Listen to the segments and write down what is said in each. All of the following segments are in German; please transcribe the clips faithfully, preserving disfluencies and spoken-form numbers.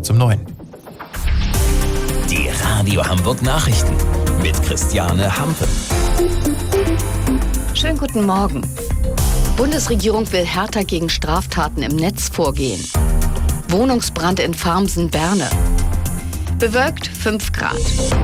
kurz um neun. Die Radio Hamburg Nachrichten mit Christiane Hampe. Schönen guten Morgen. Bundesregierung will härter gegen Straftaten im Netz vorgehen. Wohnungsbrand in Farmsen-Berne. Bewölkt fünf Grad.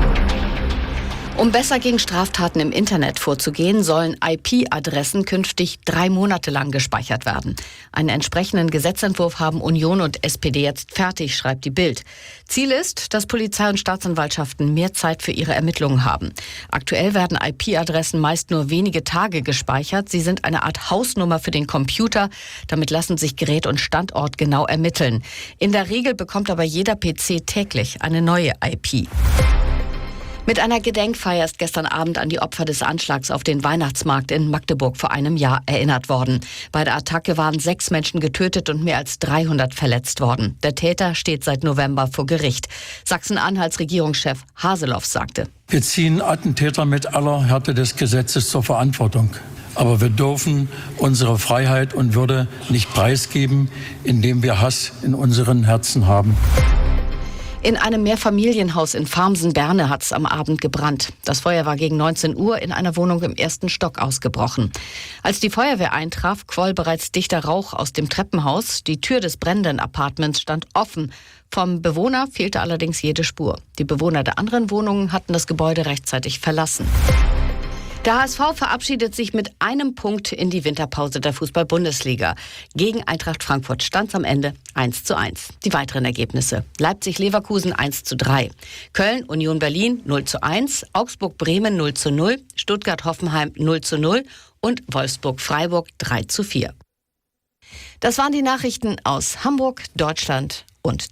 Um besser gegen Straftaten im Internet vorzugehen, sollen I P-Adressen künftig drei Monate lang gespeichert werden. Einen entsprechenden Gesetzentwurf haben Union und S P D jetzt fertig, schreibt die Bild. Ziel ist, dass Polizei und Staatsanwaltschaften mehr Zeit für ihre Ermittlungen haben. Aktuell werden I P-Adressen meist nur wenige Tage gespeichert. Sie sind eine Art Hausnummer für den Computer. Damit lassen sich Gerät und Standort genau ermitteln. In der Regel bekommt aber jeder P C täglich eine neue I P. Mit einer Gedenkfeier ist gestern Abend an die Opfer des Anschlags auf den Weihnachtsmarkt in Magdeburg vor einem Jahr erinnert worden. Bei der Attacke waren sechs Menschen getötet und mehr als dreihundert verletzt worden. Der Täter steht seit November vor Gericht. Sachsen-Anhalts Regierungschef Haseloff sagte: Wir ziehen Attentäter mit aller Härte des Gesetzes zur Verantwortung. Aber wir dürfen unsere Freiheit und Würde nicht preisgeben, indem wir Hass in unseren Herzen haben. In einem Mehrfamilienhaus in Farmsen-Berne hat es am Abend gebrannt. Das Feuer war gegen neunzehn Uhr in einer Wohnung im ersten Stock ausgebrochen. Als die Feuerwehr eintraf, quoll bereits dichter Rauch aus dem Treppenhaus. Die Tür des brennenden Appartements stand offen. Vom Bewohner fehlte allerdings jede Spur. Die Bewohner der anderen Wohnungen hatten das Gebäude rechtzeitig verlassen. Der H S V verabschiedet sich mit einem Punkt in die Winterpause der Fußball-Bundesliga. Gegen Eintracht Frankfurt stand es am Ende eins zu eins. Die weiteren Ergebnisse: Leipzig-Leverkusen eins zu drei, Köln-Union Berlin null zu eins, Augsburg-Bremen null zu null, Stuttgart-Hoffenheim null zu null und Wolfsburg-Freiburg drei zu vier. Das waren die Nachrichten aus Hamburg, Deutschland und